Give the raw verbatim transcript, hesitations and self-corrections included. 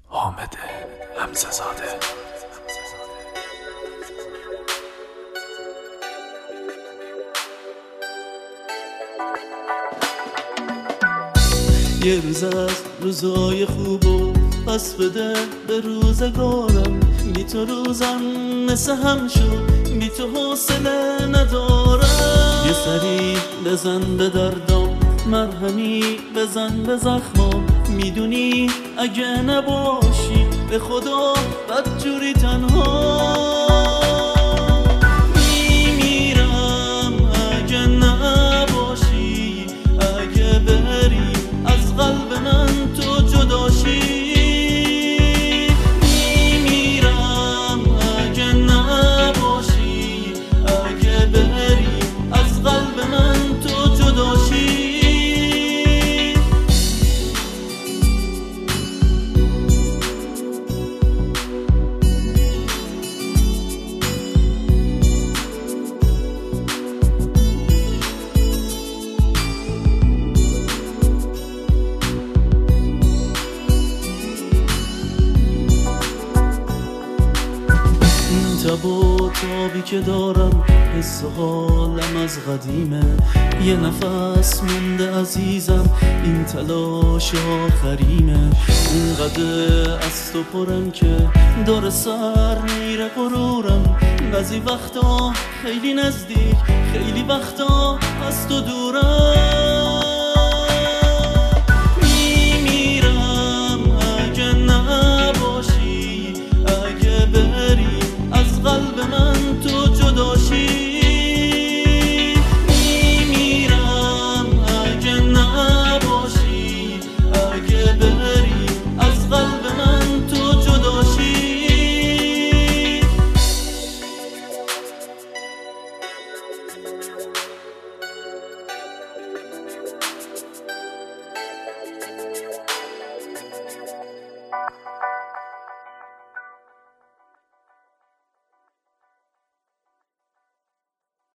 حامد حمزه زاده. یه روز از روزای خوب و پس بده به روزگارم، بی تو روزم مثل هم شد، بی تو حوصله ندارم. یه سری بزن به دردم، مرهمی بزن به زخمم، میدونی اگه نباشی به خدا بدجوری تنها میمیرم. اگه نباشی، اگه بری از قلب من تو جداشی، میمیرم. اگه نباشی، اگه بری از قلب من تو جداشی. تب و تابی که دارم حس حالم از قدیمه، یه نفس مونده عزیزم، این تلاش آخریمه. اینقدر از تو پرم که داره سر میره غرورم، بعضی وقتا خیلی نزدیک، خیلی وقتا از تو دورم.